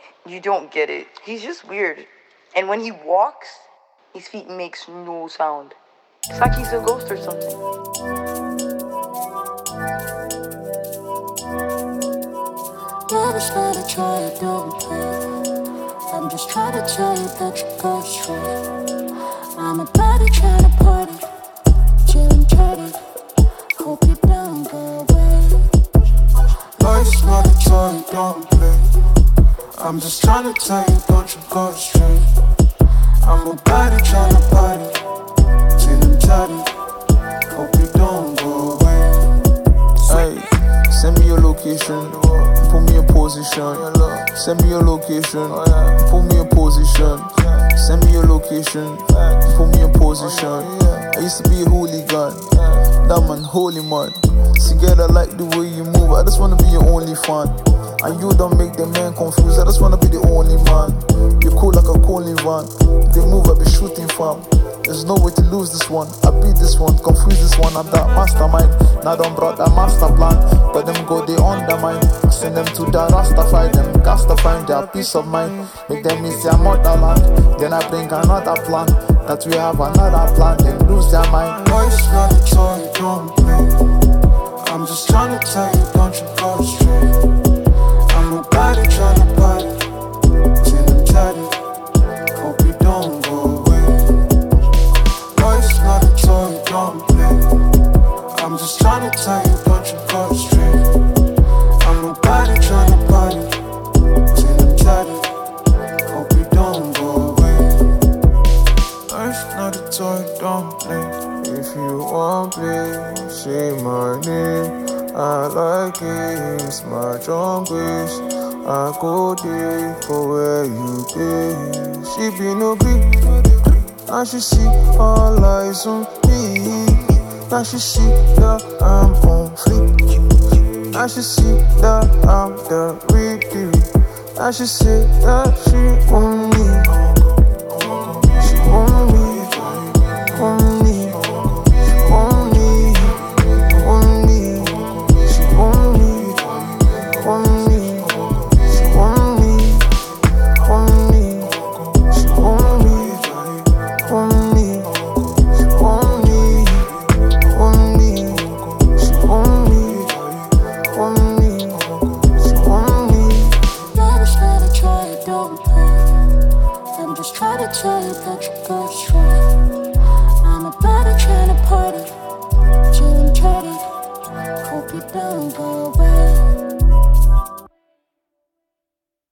You don't get it. He's just weird. And when he walks, his feet makes no sound. It's like he's a ghost or something. Never try to try it, don't play. I'm just trying to tell you that you go straight. I'm about to try to party, chillin' chatty. Hope you don't go away. Life's not a toy, don't play. I'm just trying to tell you, don't you go straight. I'm about to try to party, chillin' chatty. Hope you don't go away. Hey, send me your location, put me in position. Send me your location, put me in position. Send me your location, put me in position. I used to be a hooligan, that man, holy man. Together, I like the way you move, I just wanna be your only fan. And you don't make the man confused, I just wanna be the only man. You're cool like a calling van, they move, I be shooting fam. There's no way to lose this one, I beat this one, confuse this one. I'm that mastermind, now don't brought that master plan. But them go, they undermine. I send them to the Rastafari, them gas to find their peace of mind. Make them miss their motherland, then I bring another plan. That we have another plan, then lose their mind. Life's not a toy, don't play. I'm just trying to tell you, don't you go straight. I'm about to try to party, chillin' chatty. Hope you don't go away. Life's not a toy, don't play. I'm just trying to tell you, don't you go straight. I'm about to try to party, chillin' chatty. Hope you don't go away. Life's not a toy, don't play. If you want play, say my name. I like it, it's my jungle. I go there for where you there. She be no big, now she see all eyes on me. Now she see that I'm on fleek. Now she see that I'm the real deal. Now she say that she want me. She want me, want me. Never try to try it, don't play. I'm just trying to tell you that